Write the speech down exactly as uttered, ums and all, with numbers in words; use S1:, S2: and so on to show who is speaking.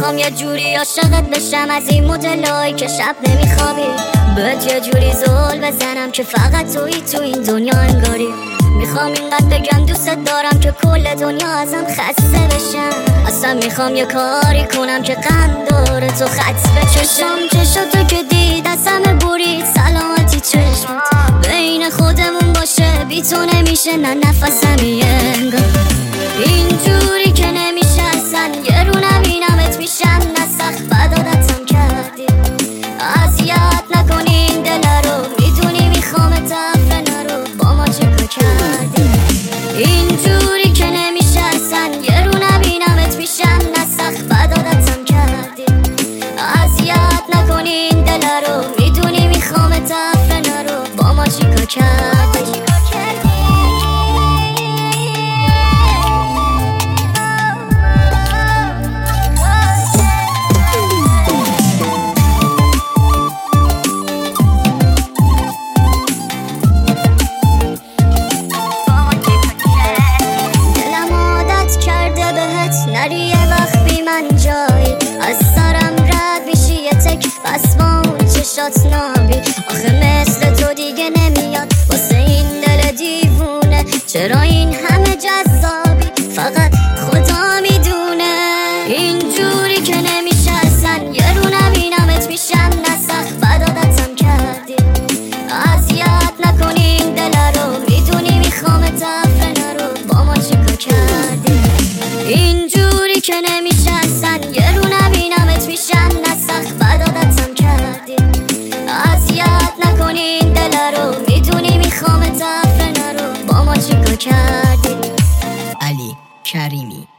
S1: میخوام یه جوری عاشقت بشم، از این مدلایی که شب نمیخوابی، بهت یه جوری زل بزنم که فقط تویی تو این دنیا انگاری. میخوام اینقدر بگم دوستت دارم که کل دنیا ازم خسته بشم. اصلا میخوام یه کاری کنم که قند داره تو خط بچشم. چشاتو که دید از همه برید، سلامتی چشمت بین خودمون باشه، بی تو نمیشه نه نفسم یه انگار. اینجوری که نمیشه اصلا، یه رو نبینمت میشم نه سخت بد عادتم کردی. اذیت نکنی این دل رو، میدونی میخوامت افره نرو، با ما چیکار کردی. اینجوری که نمیشه اصلا، یه رو نبینمت میشم نه سخت بد عادتم کردی. اذیت نکنی این دل رو، میدونی میخوامت افره نرو، با ما چیکار کردی. نری یه وقت بی من جایی، از سرم رد میشی یه تک، بس با اون چشات نابی. آخه مثل تو دیگه نمیاد واسه این دل دیوونه، چرا این همه جذابی فقط خدا میدونه. اینجوری که نمیشه اصلا، یه رو نبینمت میشم نه سخت بد عادتم کردی. اذیت نکنی این دل رو، میدونی میخوامت افره نرو، با ما چیکار کردی. اینجوری که نمیشه اصلا، یه رو نبینمت میشم نه سخت بد عادتم کردی. اذیت نکنی این دل رو، میدونی میخوامت افره نرو، با ما چیکار کردی.
S2: علی کریمی.